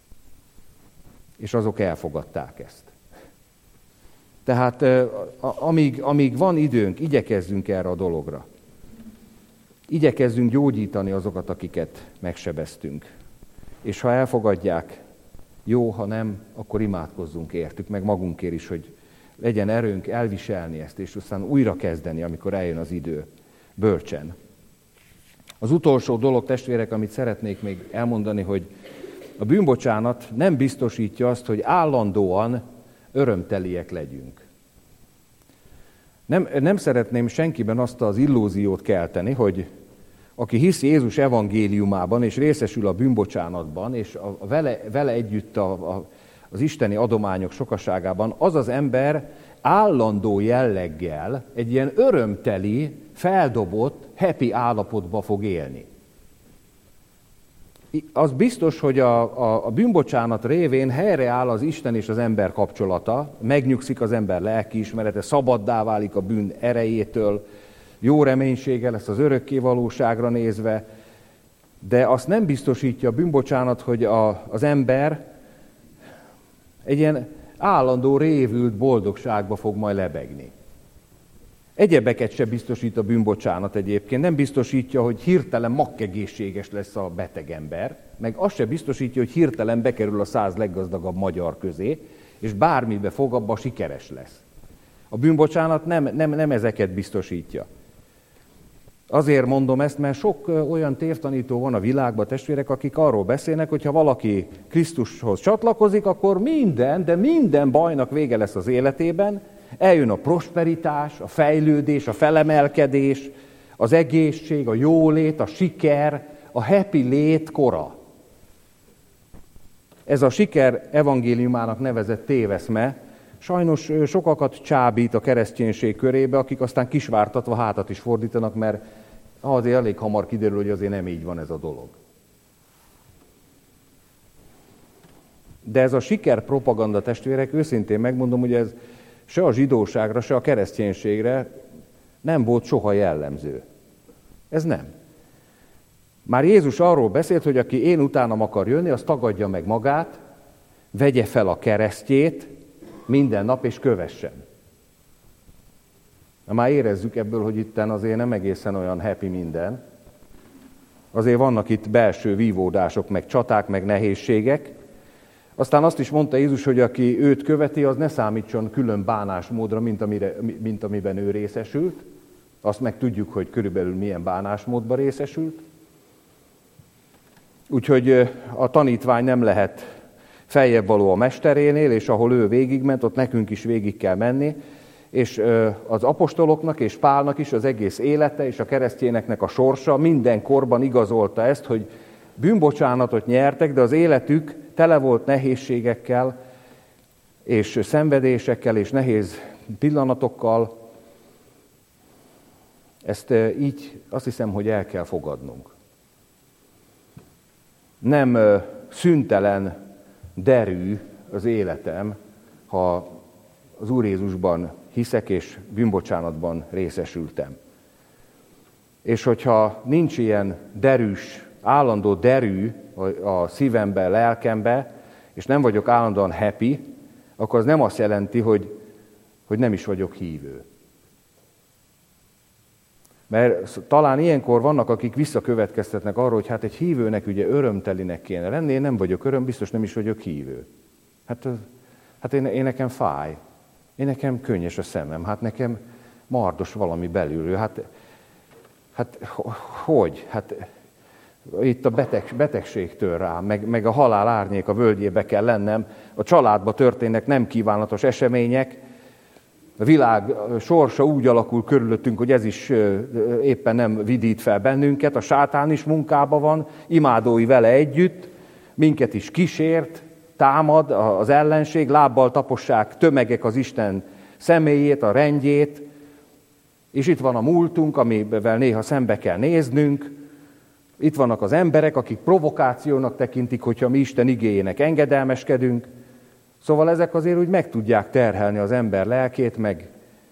És azok elfogadták ezt. Tehát amíg van időnk, igyekezzünk erre a dologra. Igyekezzünk gyógyítani azokat, akiket megsebeztünk. És ha elfogadják, jó, ha nem, akkor imádkozzunk értük, meg magunkért is, hogy legyen erőnk elviselni ezt, és aztán újra kezdeni, amikor eljön az idő, bölcsen. Az utolsó dolog, testvérek, amit szeretnék még elmondani, hogy a bűnbocsánat nem biztosítja azt, hogy állandóan örömteliek legyünk. Nem szeretném senkiben azt az illúziót kelteni, hogy aki hisz Jézus evangéliumában, és részesül a bűnbocsánatban, és vele együtt az isteni adományok sokaságában, az az ember állandó jelleggel egy ilyen örömteli, feldobott, happy állapotba fog élni. Az biztos, hogy a bűnbocsánat révén helyreáll az Isten és az ember kapcsolata, megnyugszik az ember lelkiismerete, szabaddá válik a bűn erejétől, jó reménysége lesz az örökké valóságra nézve, de azt nem biztosítja a bűnbocsánat, hogy az ember egy ilyen állandó révült boldogságba fog majd lebegni. Egyebeket se biztosít a bűnbocsánat egyébként, nem biztosítja, hogy hirtelen makkegészséges lesz a beteg ember, meg azt se biztosítja, hogy hirtelen bekerül a 100 leggazdagabb magyar közé, és bármibe fog, abba sikeres lesz. A bűnbocsánat nem ezeket biztosítja. Azért mondom ezt, mert sok olyan tévtanító van a világban, testvérek, akik arról beszélnek, hogy ha valaki Krisztushoz csatlakozik, akkor minden bajnak vége lesz az életében, eljön a prosperitás, a fejlődés, a felemelkedés, az egészség, a jólét, a siker, a happy lét kora. Ez a siker evangéliumának nevezett téveszme sajnos sokakat csábít a kereszténység körébe, akik aztán kisvártatva hátat is fordítanak, mert azért elég hamar kiderül, hogy azért nem így van ez a dolog. De ez a siker propaganda, testvérek, őszintén megmondom, hogy ez se a zsidóságra, se a kereszténységre nem volt soha jellemző. Ez nem. Már Jézus arról beszélt, hogy aki én utánam akar jönni, az tagadja meg magát, vegye fel a keresztjét minden nap, és kövessen. Na, már érezzük ebből, hogy itten azért nem egészen olyan happy minden. Azért vannak itt belső vívódások, meg csaták, meg nehézségek. Aztán azt is mondta Jézus, hogy aki őt követi, az ne számítson külön bánásmódra, mint amiben ő részesült. Azt meg tudjuk, hogy körülbelül milyen bánásmódban részesült. Úgyhogy a tanítvány nem lehet feljebb való a mesterénél, és ahol ő végigment, ott nekünk is végig kell menni. És az apostoloknak és Pálnak is az egész élete, és a keresztényeknek a sorsa minden korban igazolta ezt, hogy bűnbocsánatot nyertek, de az életük tele volt nehézségekkel, és szenvedésekkel, és nehéz pillanatokkal. Ezt így azt hiszem, hogy el kell fogadnunk. Nem szüntelen derű az életem, ha az Úr Jézusban hiszek, és bűnbocsánatban részesültem. És hogyha nincs ilyen derűs, állandó derű a szívembe, lelkembe, és nem vagyok állandóan happy, akkor az nem azt jelenti, hogy nem is vagyok hívő. Mert talán ilyenkor vannak, akik visszakövetkeztetnek arról, hogy hát egy hívőnek ugye örömtelinek kéne lenni, én nem vagyok biztos nem is vagyok hívő. Hát én nekem fáj, én nekem könnyes a szemem, hát nekem mardos valami belülről, hát hogy? Hát itt a betegségtől rám, meg a halál árnyék a völgyébe kell lennem, a családba történnek nem kívánatos események, a világ sorsa úgy alakul körülöttünk, hogy ez is éppen nem vidít fel bennünket, a sátán is munkában van, imádói vele együtt, minket is kísért, támad az ellenség, lábbal tapossák tömegek az Isten személyét, a rendjét, és itt van a múltunk, amivel néha szembe kell néznünk, itt vannak az emberek, akik provokációnak tekintik, hogyha mi Isten igéjének engedelmeskedünk. Szóval ezek azért úgy meg tudják terhelni az ember lelkét, meg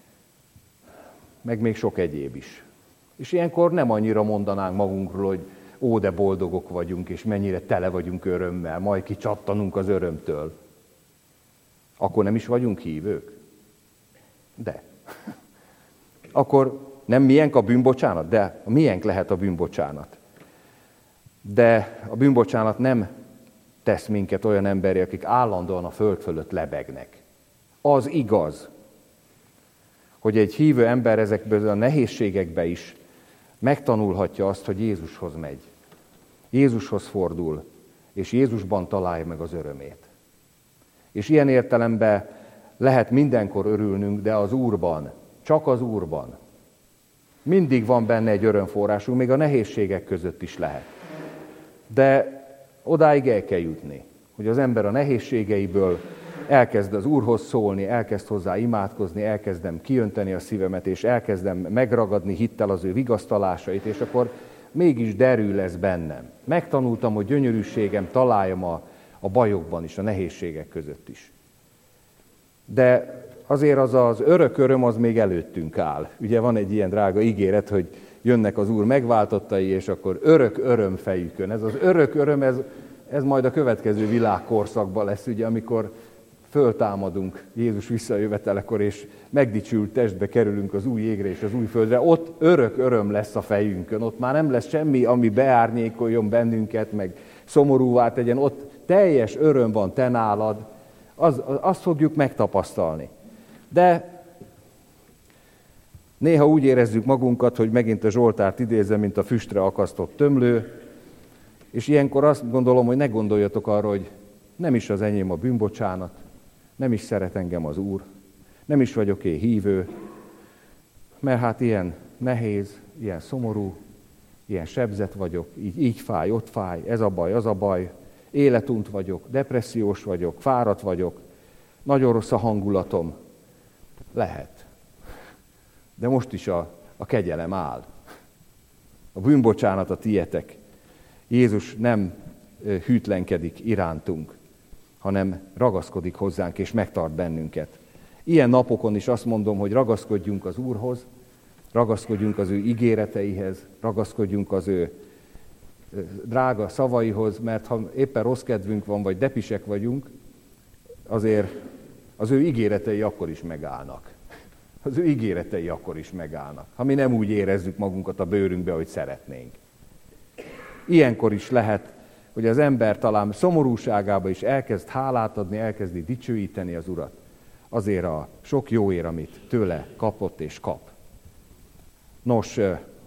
még sok egyéb is. És ilyenkor nem annyira mondanánk magunkról, hogy ó, de boldogok vagyunk, és mennyire tele vagyunk örömmel, majd kicsattanunk az örömtől. Akkor nem is vagyunk hívők? De. Akkor nem miénk a bűnbocsánat? De miénk lehet a bűnbocsánat. De a bűnbocsánat nem tesz minket olyan emberi, akik állandóan a föld fölött lebegnek. Az igaz, hogy egy hívő ember ezekből a nehézségekbe is megtanulhatja azt, hogy Jézushoz megy. Jézushoz fordul, és Jézusban találja meg az örömét. És ilyen értelemben lehet mindenkor örülnünk, de az Úrban, csak az Úrban. Mindig van benne egy örömforrásunk, még a nehézségek között is lehet. De odáig el kell jutni, hogy az ember a nehézségeiből elkezd az Úrhoz szólni, elkezd hozzá imádkozni, elkezdem kiönteni a szívemet, és elkezdem megragadni hittel az ő vigasztalásait, és akkor mégis derű lesz bennem. Megtanultam, hogy gyönyörűségem találjam a bajokban is, a nehézségek között is. De azért az örök öröm az még előttünk áll. Ugye van egy ilyen drága ígéret, hogy jönnek az Úr megváltottai, és akkor örök öröm fejükön. Ez az örök öröm, ez majd a következő világkorszakban lesz, ugye, amikor föltámadunk Jézus visszajövetelekor, és megdicsült testbe kerülünk az új égre és az új földre. Ott örök öröm lesz a fejünkön, ott már nem lesz semmi, ami beárnyékoljon bennünket, meg szomorúvá tegyen, ott teljes öröm van te nálad, azt fogjuk megtapasztalni. De néha úgy érezzük magunkat, hogy megint a Zsoltárt idézem, mint a füstre akasztott tömlő, és ilyenkor azt gondolom, hogy ne gondoljatok arra, hogy nem is az enyém a bűnbocsánat, nem is szeret engem az Úr, Nem is vagyok én hívő, mert hát ilyen nehéz, ilyen szomorú, ilyen sebzett vagyok, így fáj, ott fáj, ez a baj, az a baj, életunt vagyok, depressziós vagyok, fáradt vagyok, nagyon rossz a hangulatom. Lehet. De most is a kegyelem áll. A bűnbocsánat a tietek. Jézus nem hűtlenkedik irántunk, hanem ragaszkodik hozzánk és megtart bennünket. Ilyen napokon is azt mondom, hogy ragaszkodjunk az Úrhoz, ragaszkodjunk az ő ígéreteihez, ragaszkodjunk az ő drága szavaihoz, mert ha éppen rossz kedvünk van, vagy depisek vagyunk, azért az ő ígéretei akkor is megállnak. Az ő ígéretei akkor is megállnak, ha mi nem úgy érezzük magunkat a bőrünkbe, hogy szeretnénk. Ilyenkor is lehet, hogy az ember talán szomorúságába is elkezd hálát adni, elkezdi dicsőíteni az Urat azért a sok jóért, amit tőle kapott és kap. Nos,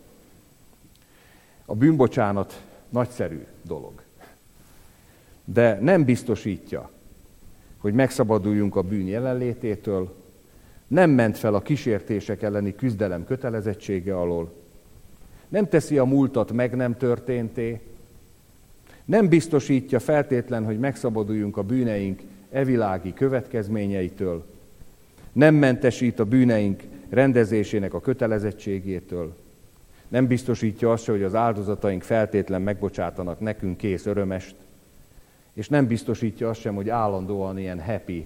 a bűnbocsánat nagyszerű dolog, de nem biztosítja, hogy megszabaduljunk a bűn jelenlététől, nem ment fel a kísértések elleni küzdelem kötelezettsége alól, nem teszi a múltat meg nem történté, nem biztosítja feltétlen, hogy megszabaduljunk a bűneink evilági következményeitől, nem mentesít a bűneink rendezésének a kötelezettségétől, nem biztosítja azt, hogy az áldozataink feltétlen megbocsátanak nekünk kész örömest, és nem biztosítja azt sem, hogy állandóan ilyen happy,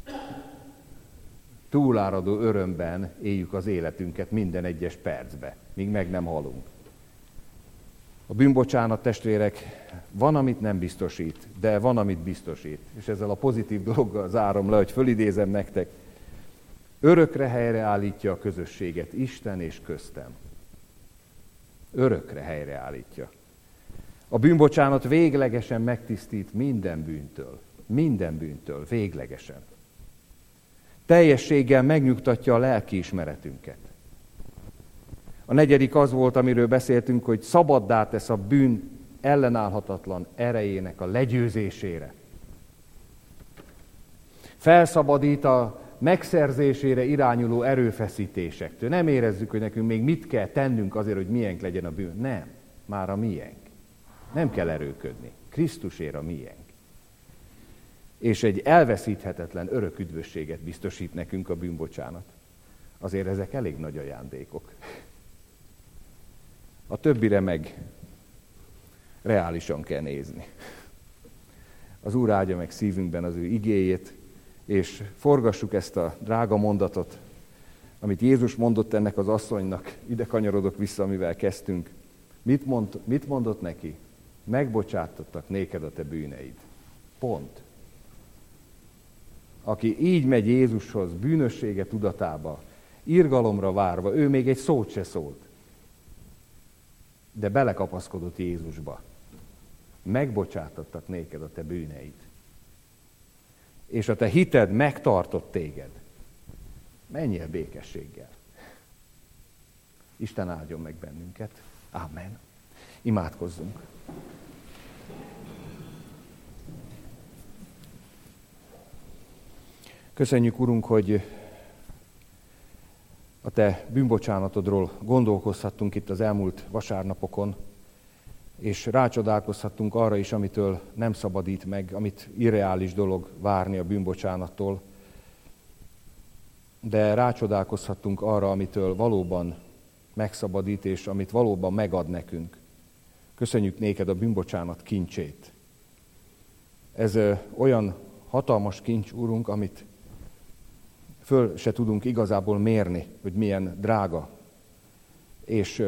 túláradó örömben éljük az életünket minden egyes percbe, míg meg nem halunk. A bűnbocsánat, testvérek, van, amit nem biztosít, de van, amit biztosít. És ezzel a pozitív dologgal zárom le, hogy fölidézem nektek. Örökre helyreállítja a közösséget Isten és köztem. Örökre helyreállítja. A bűnbocsánat véglegesen megtisztít minden bűntől, véglegesen. Teljességgel megnyugtatja a lelkiismeretünket. A negyedik az volt, amiről beszéltünk, hogy szabaddá tesz a bűn ellenállhatatlan erejének a legyőzésére. Felszabadít a megszerzésére irányuló erőfeszítésektől. Nem érezzük, hogy nekünk még mit kell tennünk azért, hogy miénk legyen a bűn. Nem, már a miénk. Nem kell erőködni. Krisztusért a miénk. És egy elveszíthetetlen örök üdvösséget biztosít nekünk a bűnbocsánat. Azért ezek elég nagy ajándékok. A többire meg reálisan kell nézni. Az Úr áldja meg szívünkben az ő igéjét, és forgassuk ezt a drága mondatot, amit Jézus mondott ennek az asszonynak. Ide kanyarodok vissza, amivel kezdtünk. Mit mondott neki? Megbocsátottak néked a te bűneid. Pont. Aki így megy Jézushoz, bűnössége tudatába, irgalomra várva, ő még egy szót se szólt, de belekapaszkodott Jézusba. Megbocsátottak néked a te bűneid. És a te hited megtartott téged. Menjél békességgel. Isten áldjon meg bennünket. Amen. Imádkozzunk. Köszönjük, Urunk, hogy a te bűnbocsánatodról gondolkozhattunk itt az elmúlt vasárnapokon, és rácsodálkozhattunk arra is, amitől nem szabadít meg, amit irreális dolog várni a bűnbocsánattól, de rácsodálkozhattunk arra, amitől valóban megszabadít, és amit valóban megad nekünk. Köszönjük néked a bűnbocsánat kincsét. Ez olyan hatalmas kincs, Urunk, amit föl se tudunk igazából mérni, hogy milyen drága. És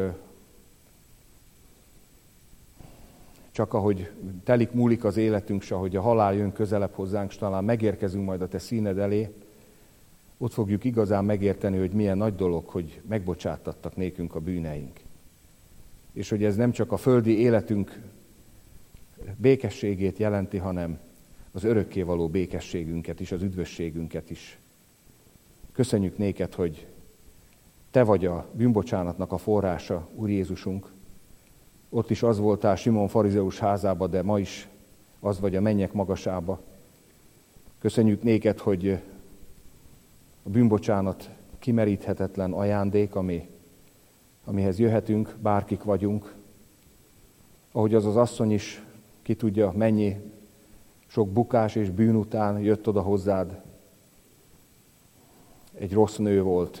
csak ahogy telik múlik az életünk, s ahogy a halál jön közelebb hozzánk, s talán megérkezünk majd a te színed elé, ott fogjuk igazán megérteni, hogy milyen nagy dolog, hogy megbocsátattak nékünk a bűneink. És hogy ez nem csak a földi életünk békességét jelenti, hanem az örökkévaló békességünket is, az üdvösségünket is. Köszönjük néked, hogy te vagy a bűnbocsánatnak a forrása, Úr Jézusunk. Ott is az voltál Simon farizeus házába, de ma is az vagy a mennyek magasába. Köszönjük néked, hogy a bűnbocsánat kimeríthetetlen ajándék, amihez jöhetünk, bárkik vagyunk. Ahogy az asszony is, ki tudja, mennyi sok bukás és bűn után jött oda hozzád. Egy rossz nő volt,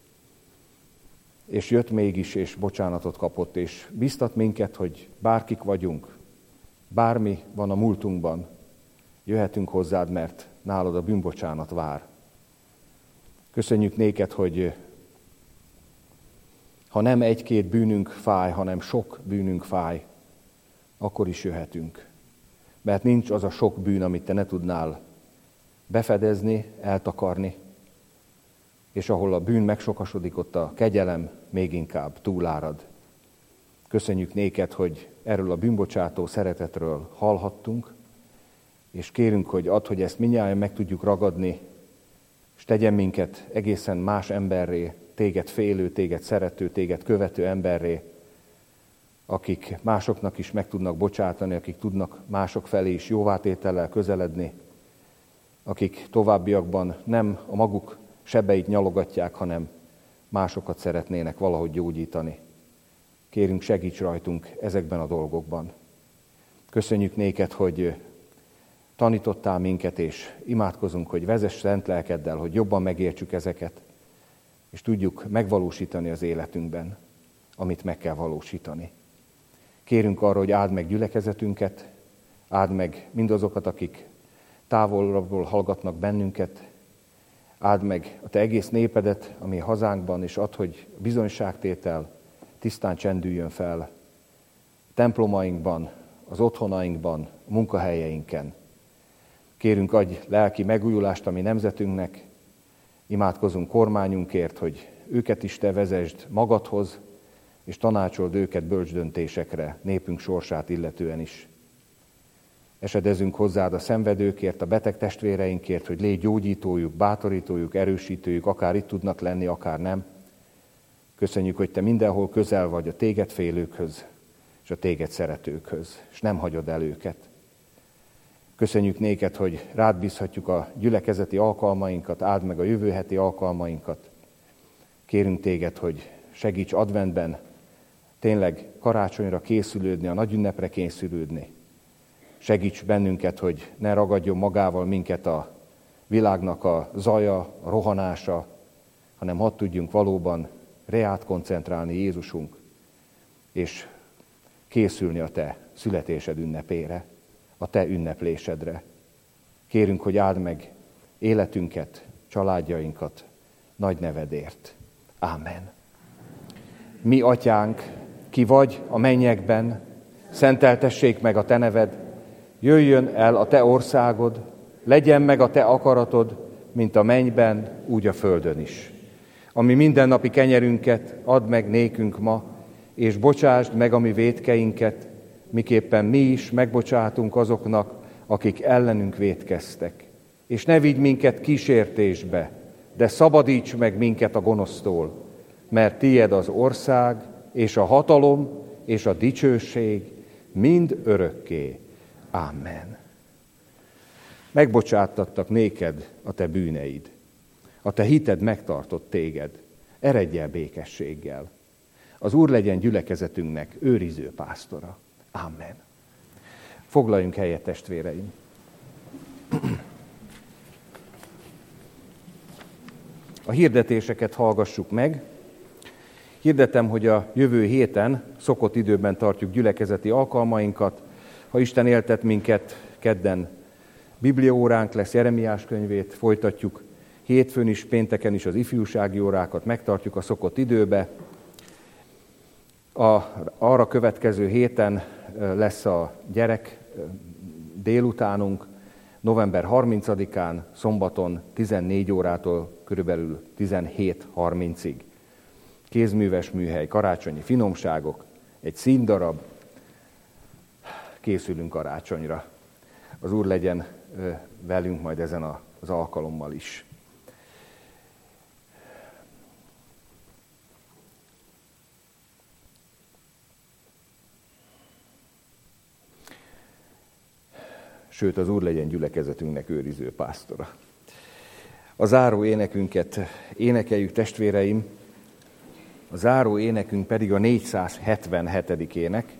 és jött mégis, és bocsánatot kapott, és biztat minket, hogy bárkik vagyunk, bármi van a múltunkban, jöhetünk hozzád, mert nálad a bűnbocsánat vár. Köszönjük néked, hogy ha nem egy-két bűnünk fáj, hanem sok bűnünk fáj, akkor is jöhetünk. Mert nincs az a sok bűn, amit te ne tudnál befedezni, eltakarni, és ahol a bűn megsokasodik, ott a kegyelem még inkább túlárad. Köszönjük néked, hogy erről a bűnbocsátó szeretetről hallhattunk, és kérünk, hogy add, hogy ezt mindnyájan meg tudjuk ragadni, és tegyen minket egészen más emberré, téged félő, téged szerető, téged követő emberré, akik másoknak is meg tudnak bocsátani, akik tudnak mások felé is jóvátétellel közeledni, akik továbbiakban nem a maguk sebeit nyalogatják, hanem másokat szeretnének valahogy gyógyítani. Kérünk, segíts rajtunk ezekben a dolgokban. Köszönjük néked, hogy tanítottál minket, és imádkozunk, hogy vezess szent lelkeddel, hogy jobban megértsük ezeket, és tudjuk megvalósítani az életünkben, amit meg kell valósítani. Kérünk arra, hogy áld meg gyülekezetünket, áld meg mindazokat, akik távolabbról hallgatnak bennünket, áld meg a te egész népedet, ami hazánkban, és add, hogy bizonyságtétel tisztán csendüljön fel a templomainkban, az otthonainkban, a munkahelyeinken. Kérünk, adj lelki megújulást a mi nemzetünknek, imádkozunk kormányunkért, hogy őket is te vezesd magadhoz, és tanácsold őket bölcs döntésekre, népünk sorsát illetően is. Esedezünk hozzád a szenvedőkért, a beteg testvéreinkért, hogy légy gyógyítójuk, bátorítójuk, erősítőjük, akár itt tudnak lenni, akár nem. Köszönjük, hogy te mindenhol közel vagy a téged félőkhöz, és a téged szeretőkhöz, és nem hagyod el őket. Köszönjük néked, hogy rád bízhatjuk a gyülekezeti alkalmainkat, áld meg a jövő heti alkalmainkat. Kérünk téged, hogy segíts adventben tényleg karácsonyra készülődni, a nagy ünnepre készülődni. Segíts bennünket, hogy ne ragadjon magával minket a világnak a zaja, a rohanása, hanem hadd tudjunk valóban reát koncentrálni Jézusunk, és készülni a te születésed ünnepére, a te ünneplésedre. Kérünk, hogy áld meg életünket, családjainkat nagy nevedért. Ámen. Mi atyánk, ki vagy a mennyekben, szenteltessék meg a te neved, jöjjön el a te országod, legyen meg a te akaratod, mint a mennyben, úgy a földön is. Ami mindennapi kenyerünket add meg nékünk ma, és bocsásd meg a mi vétkeinket, miképpen mi is megbocsátunk azoknak, akik ellenünk vétkeztek. És ne vigy minket kísértésbe, de szabadíts meg minket a gonosztól, mert tied az ország, és a hatalom, és a dicsőség mind örökké. Amen. Megbocsáttattak néked a te bűneid. A te hited megtartott téged. Eredj el békességgel. Az Úr legyen gyülekezetünknek őriző pásztora. Amen. Foglaljunk helyet, testvéreim. A hirdetéseket hallgassuk meg. Hirdetem, hogy a jövő héten szokott időben tartjuk gyülekezeti alkalmainkat. Ha Isten éltet minket, kedden bibliaóránk lesz, Jeremiás könyvét folytatjuk. Hétfőn is, pénteken is az ifjúsági órákat megtartjuk a szokott időbe. Arra következő héten lesz a gyerek délutánunk, november 30-án, szombaton 14 órától körülbelül 17:30-ig. Kézműves műhely, karácsonyi finomságok, egy színdarab, készülünk karácsonyra. Az Úr legyen velünk majd ezen az alkalommal is. Sőt, az Úr legyen gyülekezetünknek őriző pásztora. A záró énekünket énekeljük, testvéreim, a záró énekünk pedig a 477. ének,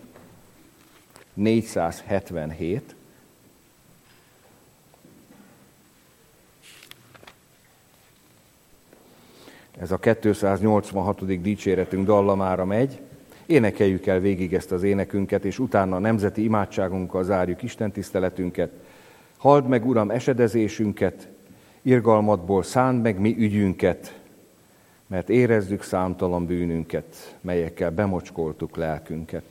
477. Ez a 286. dicséretünk dallamára megy. Énekeljük el végig ezt az énekünket, és utána a nemzeti imádságunkkal zárjuk istentiszteletünket. Halld meg, Uram, esedezésünket, irgalmadból szánd meg mi ügyünket, mert érezzük számtalan bűnünket, melyekkel bemocskoltuk lelkünket.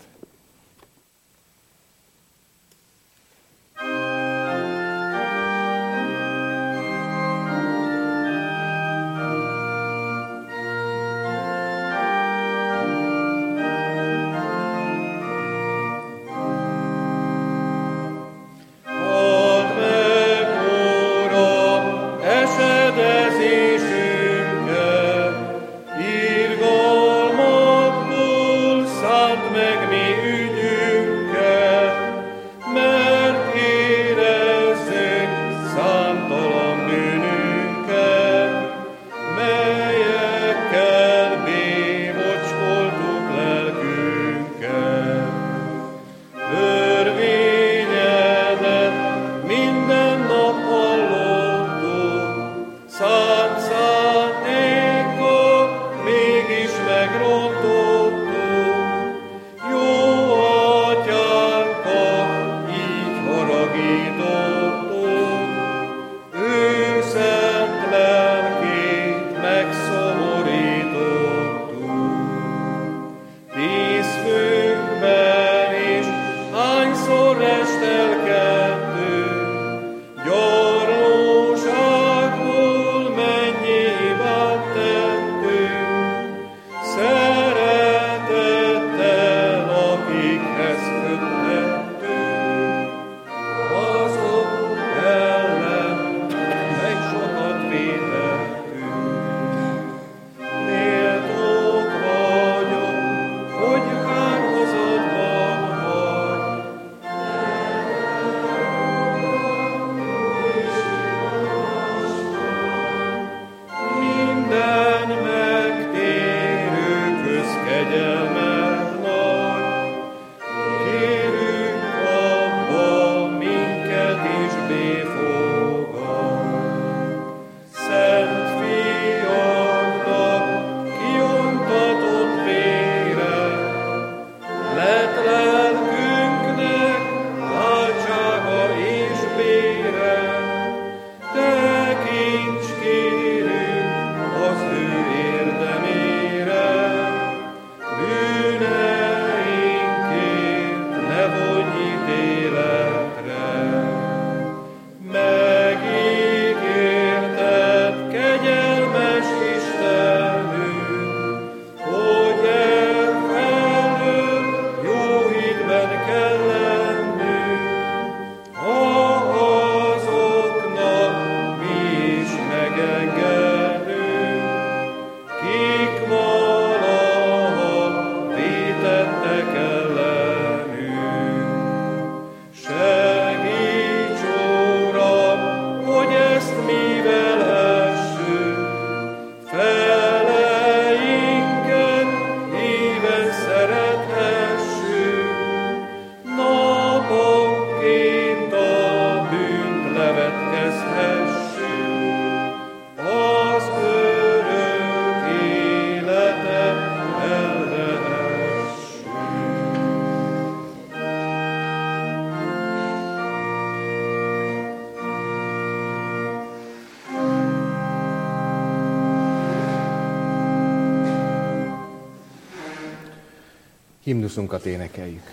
Himnuszunkat énekeljük.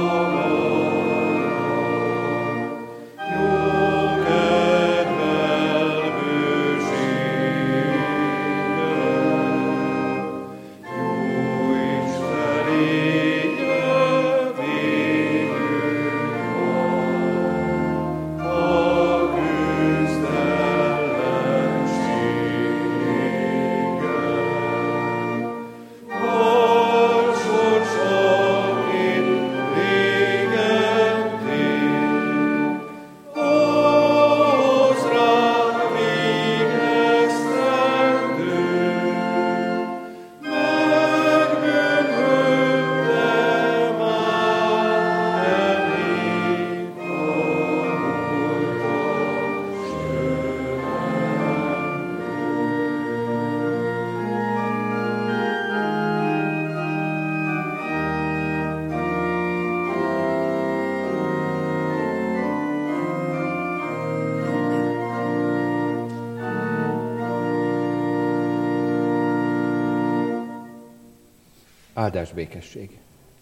Jó kedve Áldás békesség!